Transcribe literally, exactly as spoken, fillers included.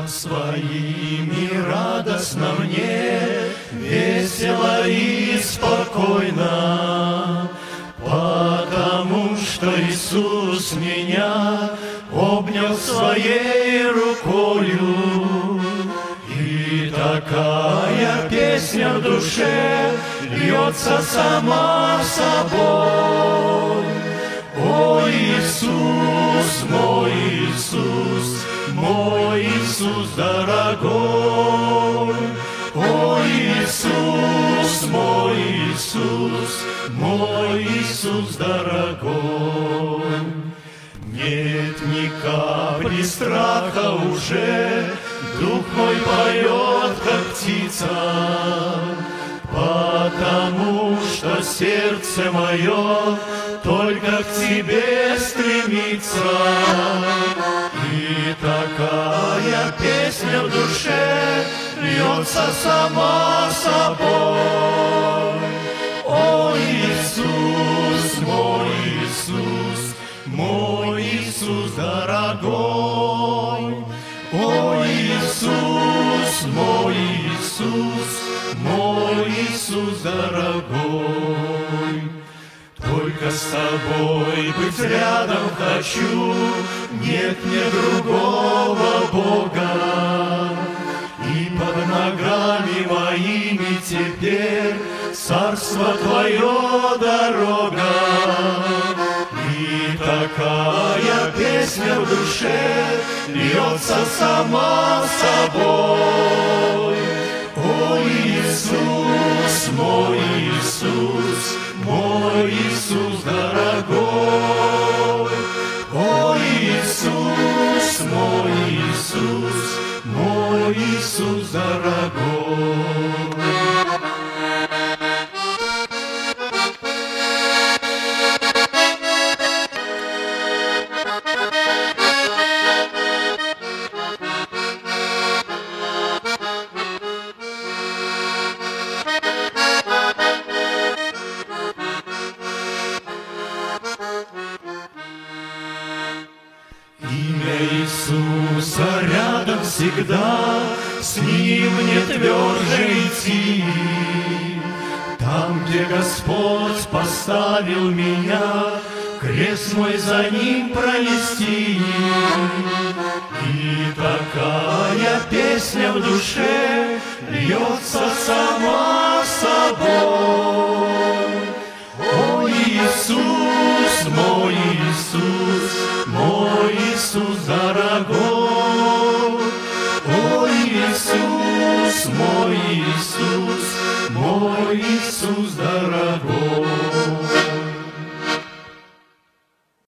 своими радостно мне, весело и спокойно, потому что Иисус меня обнял своей рукою. И такая песня в душе льется сама собой. О, Иисус, мой Иисус, мой Иисус дорогой. О, Иисус, мой Иисус, мой Иисус дорогой. Нет ни капли страха уже, дух мой поет, как птица, потому что сердце мое только к Тебе стремится. И такая песня в душе льется сама собой. О, Иисус, мой Иисус, мой Иисус дорогой. О, Иисус, мой Иисус, мой Иисус дорогой. Только с Тобой быть рядом хочу, нет мне другого Бога. И под ногами моими теперь царство Твое дорога. И такая песня в душе льется сама собой. О, Иисус, мой Иисус, мой Иисус дорогой. О, Иисус, мой Иисус, мой Иисус дорогой. Имя Иисуса рядом всегда, с Ним мне тверже идти. Там, где Господь поставил меня, крест мой за Ним пронести. И такая песня в душе льется сама собой. О, Иисус, мой Иисус, мой Иисус дорогой. О, Иисус, мой Иисус, мой Иисус дорогой.